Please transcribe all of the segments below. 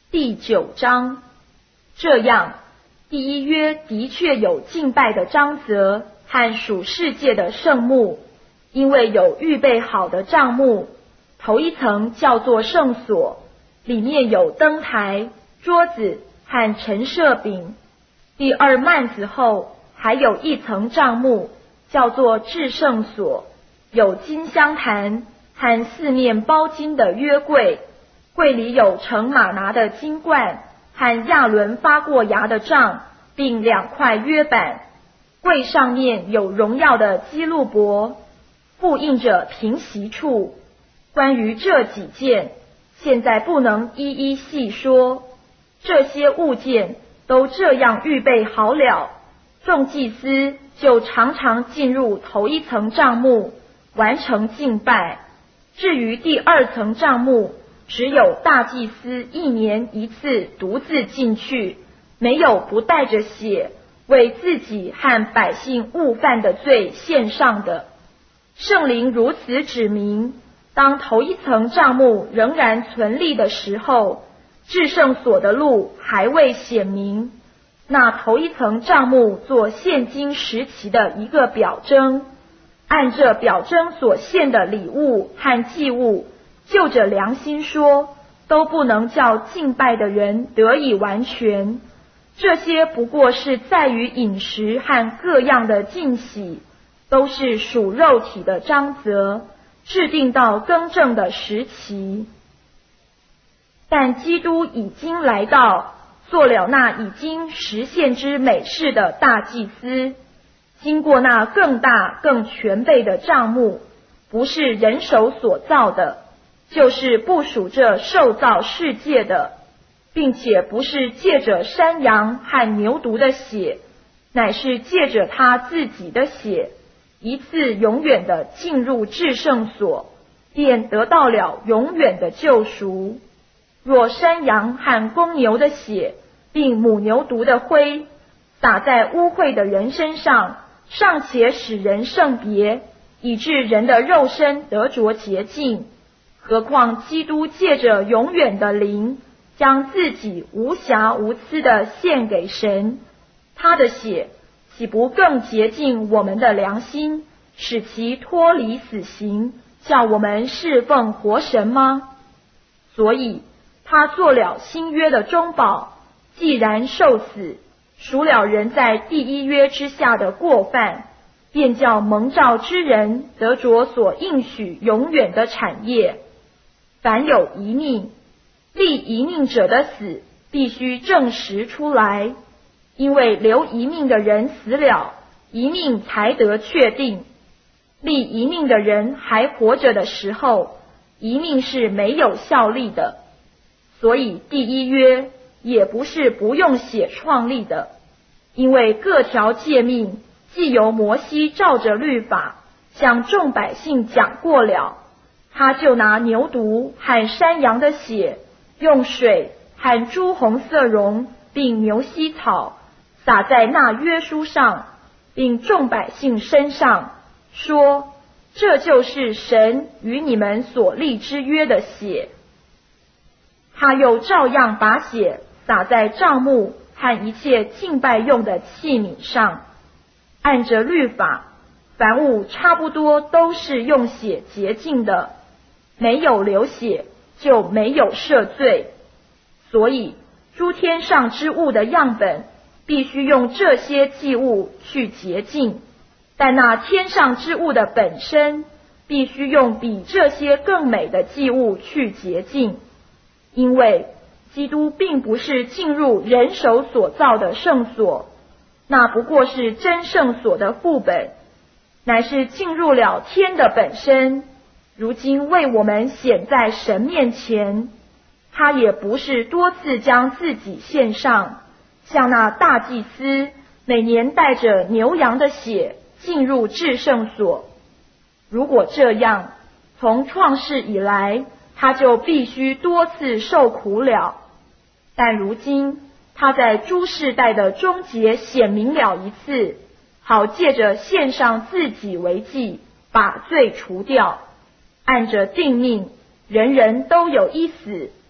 第9章。这样，第一约的确有敬拜的章则和属世界的圣幕，因为有预备好的帐幕，头一层叫做圣所，里面有灯台、桌子和陈设饼。第二幔子后还有一层帐幕，叫做至圣所，有金香坛和4面包金的约柜，柜里有盛玛拿的金罐和亚伦发过芽的杖，并2块约板。柜上面有荣耀的基路伯，复印着平息处。关于这几件，现在不能一一细说。这些物件都这样预备好了，众祭司就常常进入头一层帐幕，完成敬拜。至于第2层帐幕，只有大祭司1年1次独自进去，没有不带着血为自己和百姓误犯的罪献上的。圣灵如此指明，当头一层帐幕仍然存立的时候，至圣所的路还未显明。那头一层帐幕做现今时期的一个表征，按这表征所献的礼物和祭物，就着良心说，都不能叫敬拜的人得以完全。这些不过是在于饮食和各样的禁喜，都是属肉体的章则，制定到更正的时期。但基督已经来到，做了那已经实现之美事的大祭司，经过那更大更全备的帐幕，不是人手所造的，就是不属这受造世界的，并且不是借着山羊和牛犊的血，乃是借着他自己的血，一次永远的进入至圣所，便得到了永远的救赎。若山羊和公牛的血，并母牛犊的灰，洒在污秽的人身上，尚且使人圣别，以致人的肉身得着洁净，何况基督借着永远的灵，将自己无瑕无疵的献给神，他的血岂不更洁净我们的良心，使其脱离死刑，叫我们侍奉活神吗？所以他做了新约的中保，既然受死，赎了人在第一约之下的过犯，便叫蒙召之人得着所应许永远的产业。凡有遗命，立遗命者的死必须证实出来，因为留遗命的人死了，遗命才得确定。立遗命的人还活着的时候，遗命是没有效力的。所以第一约也不是不用血创立的，因为各条诫命既由摩西照着律法向众百姓讲过了，他就拿牛犊和山羊的血，用水和朱红色绒并牛膝草撒在那约书上，并众百姓身上，说：这就是神与你们所立之约的血。他又照样把血洒在帐幕和一切敬拜用的器皿上。按着律法，凡物差不多都是用血洁净的，没有流血就没有赦罪。所以诸天上之物的样本必须用这些祭物去洁净，但那天上之物的本身必须用比这些更美的祭物去洁净。因为基督并不是进入人手所造的圣所，那不过是真圣所的副本，乃是进入了天的本身，如今为我们显在神面前。他也不是多次将自己献上，像那大祭司每年带着牛羊的血进入至圣所。如果这样，从创世以来，他就必须多次受苦了。但如今他在诸世代的终结显明了一次，好借着献上自己为祭，把罪除掉。按着定命，人人都有一死，死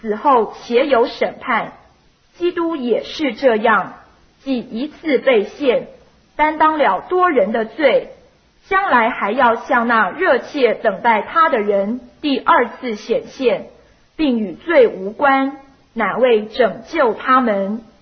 死后且有审判。基督也是这样，既一次被献，担当了多人的罪，将来还要向那热切等待他的人第二次显现，并与罪无关，乃为拯救他们。